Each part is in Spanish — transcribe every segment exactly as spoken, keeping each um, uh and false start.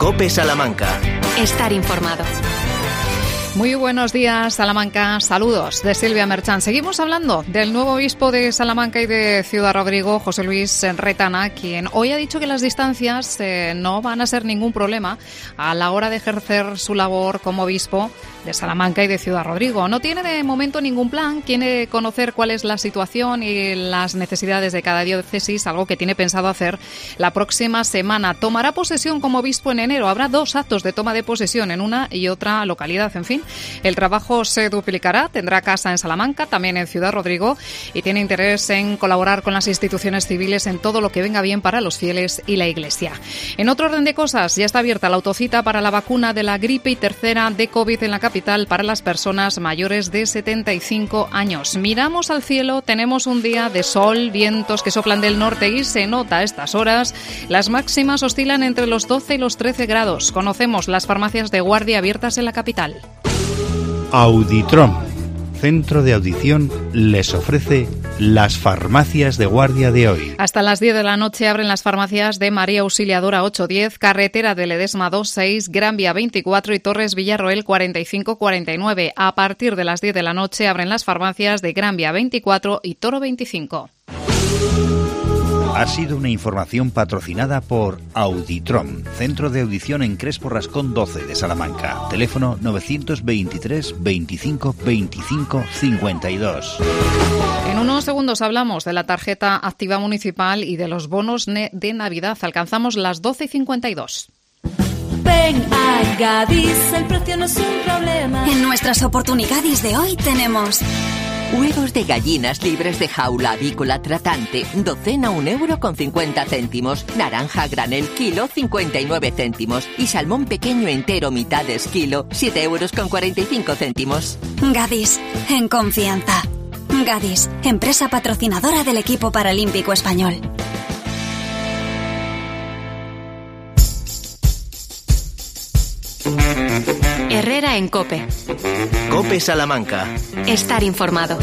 COPE Salamanca. Estar informado. Muy buenos días, Salamanca. Saludos de Silvia Merchán. Seguimos hablando del nuevo obispo de Salamanca y de Ciudad Rodrigo, José Luis Retana, quien hoy ha dicho que las distancias eh, no van a ser ningún problema a la hora de ejercer su labor como obispo de Salamanca y de Ciudad Rodrigo. No tiene de momento ningún plan, quiere conocer cuál es la situación y las necesidades de cada diócesis, algo que tiene pensado hacer la próxima semana. Tomará posesión como obispo en enero. Habrá dos actos de toma de posesión en una y otra localidad. En fin, el trabajo se duplicará, tendrá casa en Salamanca, también en Ciudad Rodrigo, y tiene interés en colaborar con las instituciones civiles en todo lo que venga bien para los fieles y la Iglesia. En otro orden de cosas, ya está abierta la autocita para la vacuna de la gripe y tercera de COVID en la capital para las personas mayores de setenta y cinco años. Miramos al cielo, tenemos un día de sol, vientos que soplan del norte y se nota a estas horas. Las máximas oscilan entre los doce y los trece grados. Conocemos las farmacias de guardia abiertas en la capital. Auditrom, centro de audición, les ofrece las farmacias de guardia de hoy. Hasta las diez de la noche abren las farmacias de María Auxiliadora ochocientos diez, Carretera de Ledesma doscientos seis, Gran Vía veinticuatro y Torres Villarroel cuarenta y cinco cuarenta y nueve. A partir de las diez de la noche abren las farmacias de Gran Vía veinticuatro y Toro veinticinco. Ha sido una información patrocinada por Auditrom, centro de audición en Crespo Rascón doce de Salamanca. Teléfono novecientos veintitrés veinticinco veinticinco cincuenta y dos. En unos segundos hablamos de la tarjeta activa municipal y de los bonos de Navidad. Alcanzamos las doce y cincuenta y dos. Ven a Gadis, el precio no es un problema. En nuestras oportunidades de hoy tenemos huevos de gallinas libres de jaula avícola tratante, docena un euro con cincuenta céntimos, naranja granel kilo cincuenta y nueve céntimos y salmón pequeño entero mitades kilo siete euros con cuarenta y cinco céntimos. Gadis, en confianza. Gadis, empresa patrocinadora del equipo paralímpico español. Herrera en COPE. COPE Salamanca. Estar informado.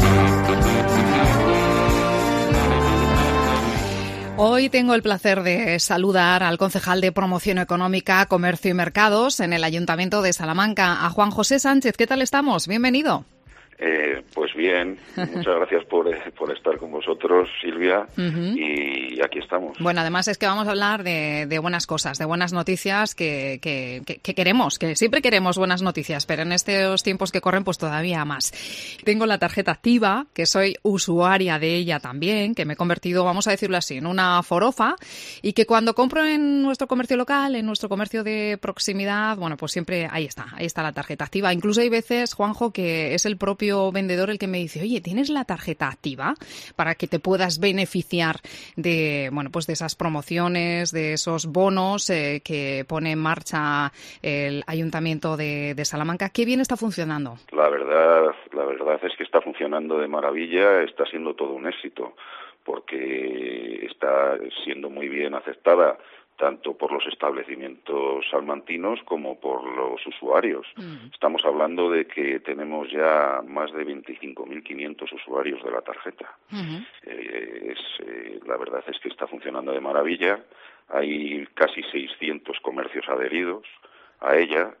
Hoy tengo el placer de saludar al concejal de Promoción Económica, Comercio y Mercados en el Ayuntamiento de Salamanca, a Juan José Sánchez. ¿Qué tal estamos? Bienvenido. Eh, pues bien, muchas gracias por, por estar con vosotros, Silvia, uh-huh. y aquí estamos. Bueno, además es que vamos a hablar de, de buenas cosas, de buenas noticias que, que, que, que queremos, que siempre queremos buenas noticias, pero en estos tiempos que corren pues todavía más. Tengo la tarjeta activa, que soy usuaria de ella también, que me he convertido, vamos a decirlo así, en una forofa, y que cuando compro en nuestro comercio local, en nuestro comercio de proximidad, bueno, pues siempre ahí está, ahí está la tarjeta activa. Incluso hay veces, Juanjo, que es el propio vendedor el que me dice, oye, ¿tienes la tarjeta activa para que te puedas beneficiar de, bueno, pues de esas promociones, de esos bonos eh, que pone en marcha el Ayuntamiento de, de Salamanca? ¿Qué bien está funcionando? La verdad, la verdad es que está funcionando de maravilla, está siendo todo un éxito, porque está siendo muy bien aceptada tanto por los establecimientos salmantinos como por los usuarios. Mm. Estamos hablando de que tenemos ya más de veinticinco mil quinientos usuarios de la tarjeta. Uh-huh. Eh, es, eh, la verdad es que está funcionando de maravilla. Hay casi seiscientos comercios adheridos a ella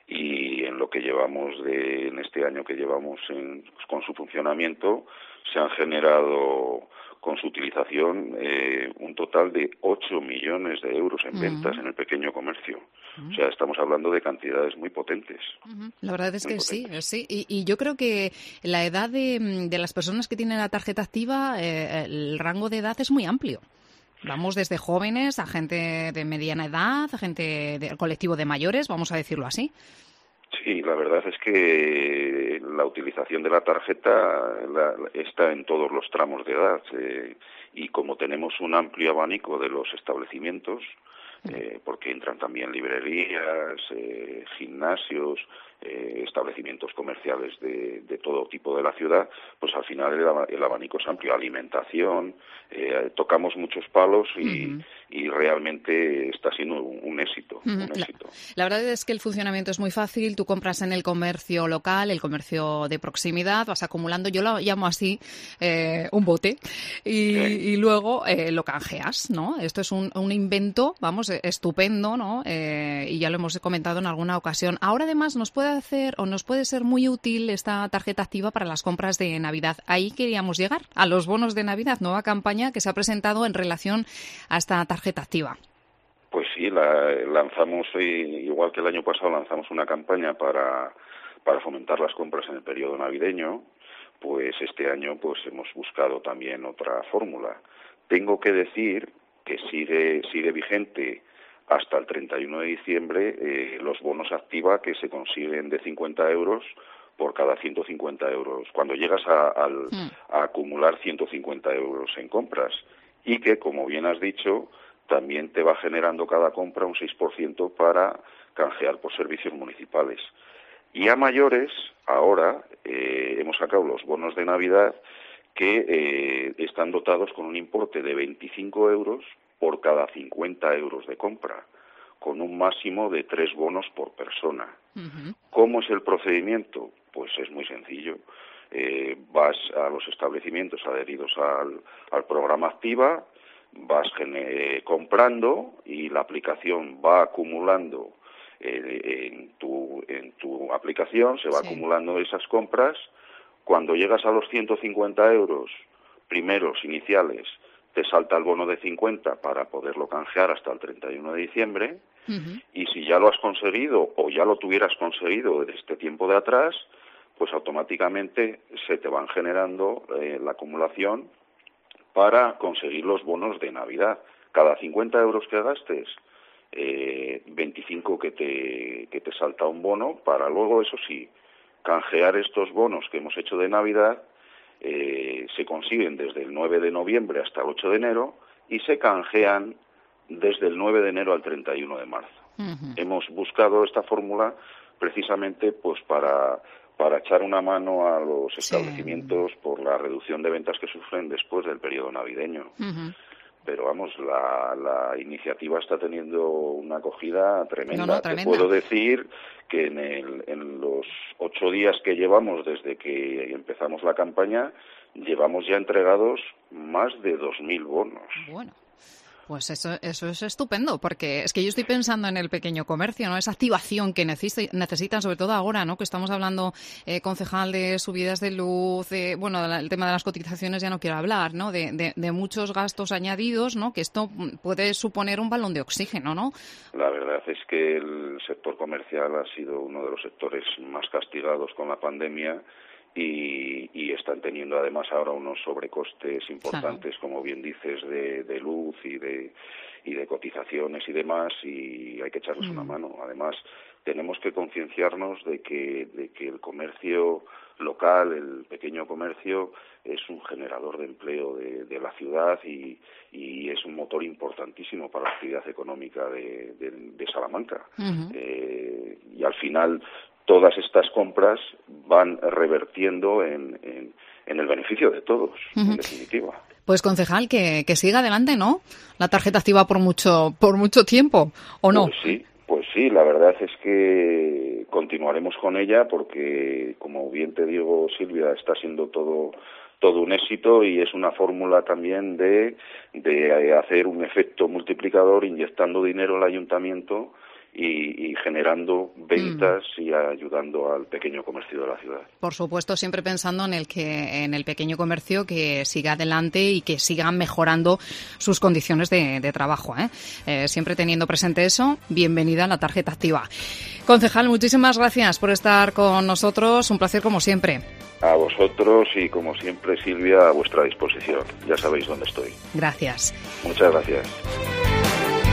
y en lo que llevamos de, en este año que llevamos en, pues, con su funcionamiento, se han generado con su utilización eh, un total de ocho millones de euros en uh-huh. ventas en el pequeño comercio. Uh-huh. O sea, estamos hablando de cantidades muy potentes. Uh-huh. La verdad es muy que potentes. sí, sí. Y, y yo creo que la edad de, de las personas que tienen la tarjeta activa, eh, el rango de edad es muy amplio. Vamos desde jóvenes a gente de mediana edad, a gente del colectivo de mayores, vamos a decirlo así. Sí, la verdad es que la utilización de la tarjeta la, está en todos los tramos de edad eh, y como tenemos un amplio abanico de los establecimientos, eh, porque entran también librerías, eh, gimnasios, eh, establecimientos comerciales de, de todo tipo de la ciudad, pues al final el, el abanico es amplio, alimentación, eh, tocamos muchos palos y, uh-huh. y realmente está siendo un, un éxito. Un la, éxito. La verdad es que el funcionamiento es muy fácil. Tú compras en el comercio local, el comercio de proximidad, vas acumulando, yo lo llamo así, eh, un bote, y, sí. y luego eh, lo canjeas, ¿no? Esto es un, un invento, vamos, estupendo, ¿no? Eh, y ya lo hemos comentado en alguna ocasión. Ahora además nos puede hacer o nos puede ser muy útil esta tarjeta activa para las compras de Navidad. Ahí queríamos llegar, a los bonos de Navidad, nueva campaña que se ha presentado en relación a esta tarjeta activa. Pues sí, la lanzamos, igual que el año pasado, lanzamos una campaña para, para fomentar las compras en el periodo navideño. Pues este año pues hemos buscado también otra fórmula. Tengo que decir que sigue sigue vigente hasta el treinta y uno de diciembre eh, los bonos activa que se consiguen de cincuenta euros por cada ciento cincuenta euros, cuando llegas a, al, a acumular ciento cincuenta euros en compras, y que, como bien has dicho, también te va generando cada compra un seis por ciento para canjear por servicios municipales. Y a mayores, ahora eh, hemos sacado los bonos de Navidad que eh, están dotados con un importe de veinticinco euros por cada cincuenta euros de compra, con un máximo de tres bonos por persona. Uh-huh. ¿Cómo es el procedimiento? Pues es muy sencillo. Eh, vas a los establecimientos adheridos al, al programa Activa, vas eh, comprando y la aplicación va acumulando eh, en, tu, en tu aplicación, se va sí. acumulando esas compras. Cuando llegas a los ciento cincuenta euros primeros iniciales, te salta el bono de cincuenta para poderlo canjear hasta el treinta y uno de diciembre, uh-huh. y si ya lo has conseguido o ya lo tuvieras conseguido desde este tiempo de atrás, pues automáticamente se te van generando eh, la acumulación para conseguir los bonos de Navidad. Cada cincuenta euros que gastes, eh, veinticinco que te, que te salta un bono, para luego, eso sí, canjear estos bonos que hemos hecho de Navidad. Eh, se consiguen desde el nueve de noviembre hasta el ocho de enero y se canjean desde el nueve de enero al treinta y uno de marzo. Uh-huh. Hemos buscado esta fórmula precisamente pues para para echar una mano a los establecimientos sí. por la reducción de ventas que sufren después del periodo navideño. Uh-huh. Pero vamos, la, la iniciativa está teniendo una acogida tremenda. No, no, tremenda. Te puedo decir que en, el, en los ocho días que llevamos desde que empezamos la campaña, llevamos ya entregados más de dos mil bonos. Bueno. Pues eso, eso es estupendo, porque es que yo estoy pensando en el pequeño comercio, ¿no? Esa activación que necesitan, sobre todo ahora, ¿no? Que estamos hablando, eh, concejal, de subidas de luz, de, bueno, el tema de las cotizaciones ya no quiero hablar, ¿no? De, de, de muchos gastos añadidos, ¿no? Que esto puede suponer un balón de oxígeno, ¿no? La verdad es que el sector comercial ha sido uno de los sectores más castigados con la pandemia. Y, y están teniendo además ahora unos sobrecostes importantes, claro. como bien dices, de, de luz y de y de cotizaciones y demás, y hay que echarles mm. una mano. Además, tenemos que concienciarnos de que de que el comercio local, el pequeño comercio, es un generador de empleo de, de la ciudad y, y es un motor importantísimo para la actividad económica de, de, de Salamanca. Uh-huh. Eh, y al final todas estas compras van revertiendo en, en, en el beneficio de todos, uh-huh. en definitiva. Pues, concejal, que, que siga adelante, ¿no? La tarjeta activa por mucho por mucho tiempo, ¿o no? Pues sí, pues sí, la verdad es que continuaremos con ella porque, como bien te digo, Silvia, está siendo todo todo un éxito y es una fórmula también de, de hacer un efecto multiplicador inyectando dinero al ayuntamiento Y, y generando ventas mm. y ayudando al pequeño comercio de la ciudad. Por supuesto, siempre pensando en el que en el pequeño comercio que siga adelante y que siga mejorando sus condiciones de, de trabajo, ¿eh? Eh, siempre teniendo presente eso, bienvenida a la tarjeta activa. Concejal, muchísimas gracias por estar con nosotros, un placer como siempre. A vosotros y, como siempre, Silvia, a vuestra disposición. Ya sabéis dónde estoy. Gracias. Muchas gracias.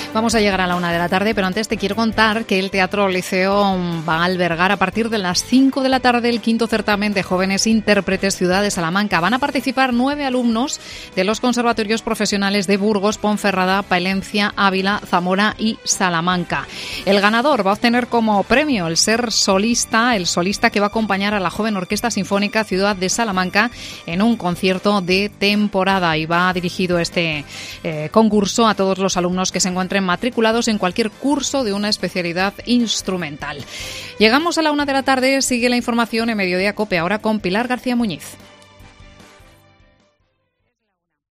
Vamos a llegar a la una de la tarde, pero antes te quiero contar que el Teatro Liceo va a albergar a partir de las cinco de la tarde el quinto certamen de jóvenes intérpretes Ciudad de Salamanca. Van a participar nueve alumnos de los conservatorios profesionales de Burgos, Ponferrada, Palencia, Ávila, Zamora y Salamanca. El ganador va a obtener como premio el ser solista, el solista que va a acompañar a la joven Orquesta Sinfónica Ciudad de Salamanca en un concierto de temporada, y va dirigido este eh, concurso a todos los alumnos que se encuentren matriculados en cualquier curso de una especialidad instrumental. Llegamos a la una de la tarde, sigue la información en Mediodía COPE, ahora con Pilar García Muñiz.